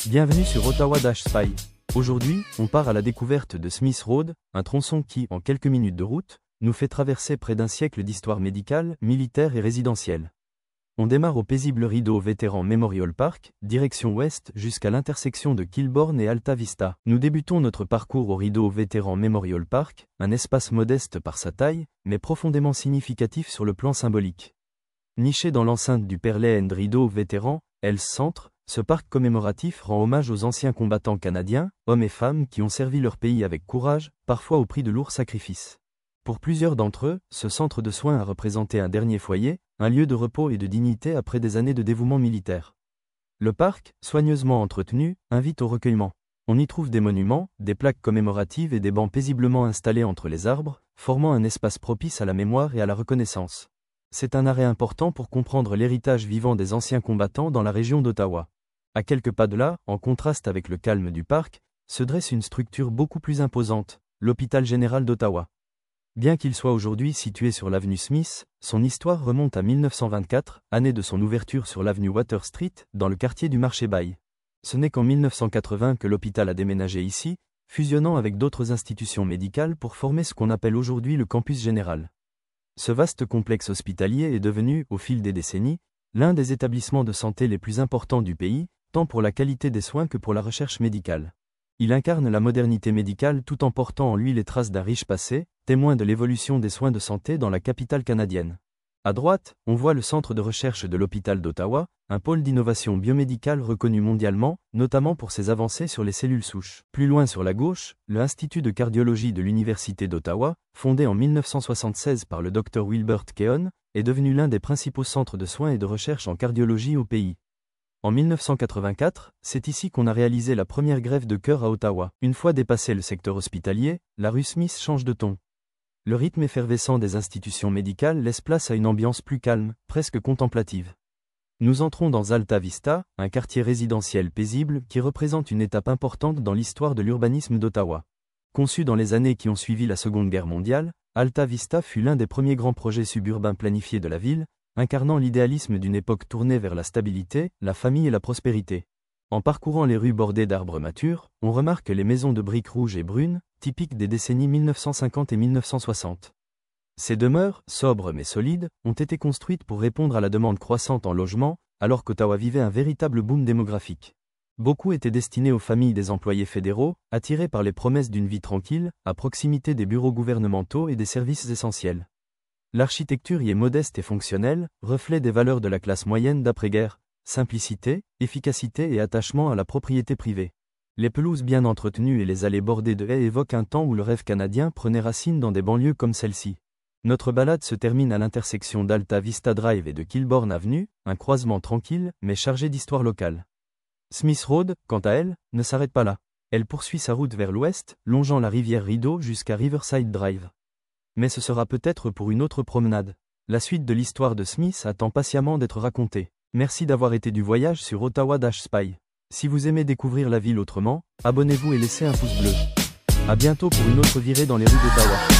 Bienvenue sur Ottawa-Spy. Aujourd'hui, on part à la découverte de Smith Road, un tronçon qui, en quelques minutes de route, nous fait traverser près d'un siècle d'histoire médicale, militaire et résidentielle. On démarre au paisible Rideau Veteran Memorial Park, direction ouest jusqu'à l'intersection de Kilbourne et Alta Vista. Nous débutons notre parcours au Rideau Veteran Memorial Park, un espace modeste par sa taille, mais profondément significatif sur le plan symbolique. Niché dans l'enceinte du Pearland Rideau Veteran, Health Centre, ce parc commémoratif rend hommage aux anciens combattants canadiens, hommes et femmes qui ont servi leur pays avec courage, parfois au prix de lourds sacrifices. Pour plusieurs d'entre eux, ce centre de soins a représenté un dernier foyer, un lieu de repos et de dignité après des années de dévouement militaire. Le parc, soigneusement entretenu, invite au recueillement. On y trouve des monuments, des plaques commémoratives et des bancs paisiblement installés entre les arbres, formant un espace propice à la mémoire et à la reconnaissance. C'est un arrêt important pour comprendre l'héritage vivant des anciens combattants dans la région d'Ottawa. À quelques pas de là, en contraste avec le calme du parc, se dresse une structure beaucoup plus imposante, l'hôpital général d'Ottawa. Bien qu'il soit aujourd'hui situé sur l'avenue Smith, son histoire remonte à 1924, année de son ouverture sur l'avenue Water Street, dans le quartier du Marché-Bail. Ce n'est qu'en 1980 que l'hôpital a déménagé ici, fusionnant avec d'autres institutions médicales pour former ce qu'on appelle aujourd'hui le campus général. Ce vaste complexe hospitalier est devenu, au fil des décennies, l'un des établissements de santé les plus importants du pays, tant pour la qualité des soins que pour la recherche médicale. Il incarne la modernité médicale tout en portant en lui les traces d'un riche passé, témoin de l'évolution des soins de santé dans la capitale canadienne. À droite, on voit le centre de recherche de l'hôpital d'Ottawa, un pôle d'innovation biomédicale reconnu mondialement, notamment pour ses avancées sur les cellules souches. Plus loin sur la gauche, l'Institut de cardiologie de l'Université d'Ottawa, fondé en 1976 par le Dr Wilbert Keown, est devenu l'un des principaux centres de soins et de recherche en cardiologie au pays. En 1984, c'est ici qu'on a réalisé la première greffe de cœur à Ottawa. Une fois dépassé le secteur hospitalier, la rue Smith change de ton. Le rythme effervescent des institutions médicales laisse place à une ambiance plus calme, presque contemplative. Nous entrons dans Alta Vista, un quartier résidentiel paisible qui représente une étape importante dans l'histoire de l'urbanisme d'Ottawa. Conçu dans les années qui ont suivi la Seconde Guerre mondiale, Alta Vista fut l'un des premiers grands projets suburbains planifiés de la ville, incarnant l'idéalisme d'une époque tournée vers la stabilité, la famille et la prospérité. En parcourant les rues bordées d'arbres matures, on remarque les maisons de briques rouges et brunes, typiques des décennies 1950 et 1960. Ces demeures, sobres mais solides, ont été construites pour répondre à la demande croissante en logement, alors qu'Ottawa vivait un véritable boom démographique. Beaucoup étaient destinés aux familles des employés fédéraux, attirés par les promesses d'une vie tranquille, à proximité des bureaux gouvernementaux et des services essentiels. L'architecture y est modeste et fonctionnelle, reflet des valeurs de la classe moyenne d'après-guerre, simplicité, efficacité et attachement à la propriété privée. Les pelouses bien entretenues et les allées bordées de haies évoquent un temps où le rêve canadien prenait racine dans des banlieues comme celle-ci. Notre balade se termine à l'intersection d'Alta Vista Drive et de Kilbourne Avenue, un croisement tranquille mais chargé d'histoire locale. Smith Road, quant à elle, ne s'arrête pas là. Elle poursuit sa route vers l'ouest, longeant la rivière Rideau jusqu'à Riverside Drive. Mais ce sera peut-être pour une autre promenade. La suite de l'histoire de Smith attend patiemment d'être racontée. Merci d'avoir été du voyage sur Ottawa-Spy. Si vous aimez découvrir la ville autrement, abonnez-vous et laissez un pouce bleu. À bientôt pour une autre virée dans les rues d'Ottawa.